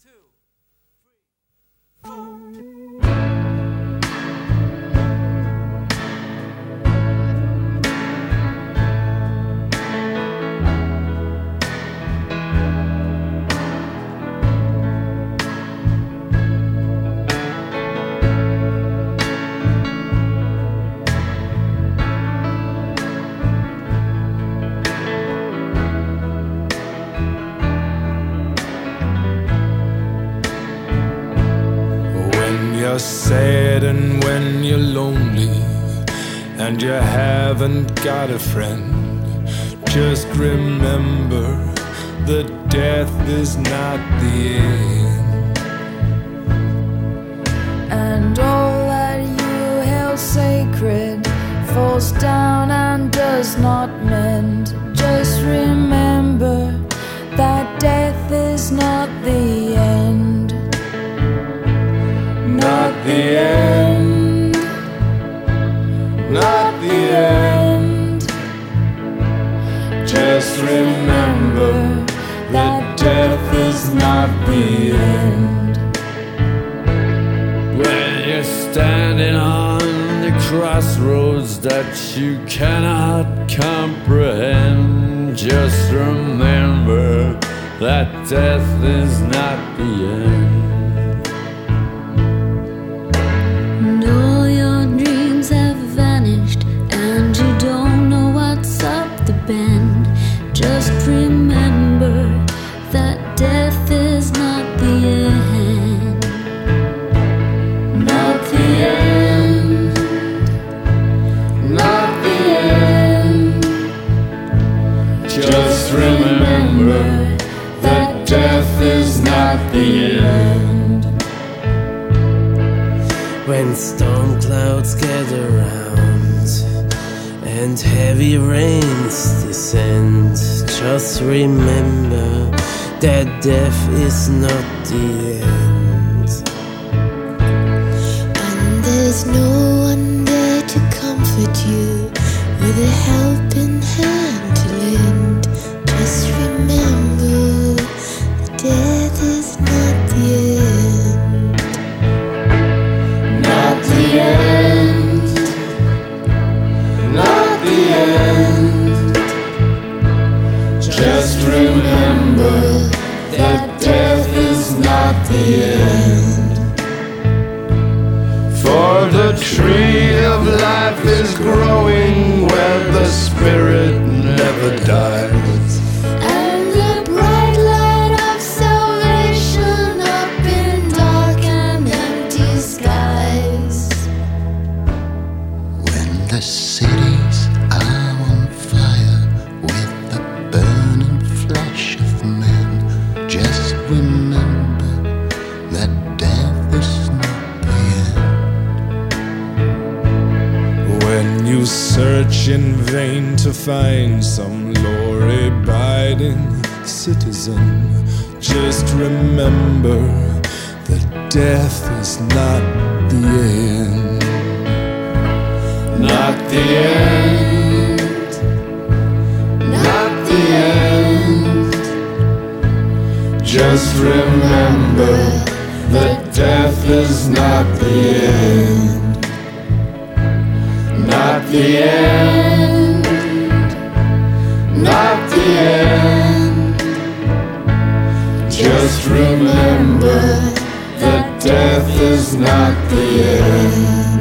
You're sad and when you're lonely and you haven't got a friend, just remember that death is not the end. And all that you held sacred falls down and does not mend. Just remember that death is not the end. Not the end, not the end. Just remember that death is not the end. When you're standing on the crossroads that you cannot comprehend, just remember that death is not the end. Just remember that death is not the end. Not the end, not the end. Just remember that death is not the end. When storm clouds gather round and heavy rains descend, just remember that death is not the end. And there's no one there to comfort you with a helping hand to lend. Just remember that death is not the end. Not the end, not the end. Just remember that death is not the end. For the tree of life is growing where the spirit never dies. And the bright light of salvation up in dark and empty skies. When the cities are on fire with the burning flesh of men, just remember that death is not the end. When you search in vain to find some law-abiding citizen, just remember that death is not the end. Not the end, not the end. Just remember that death is not the end. Not the end, not the end. Just remember that death is not the end.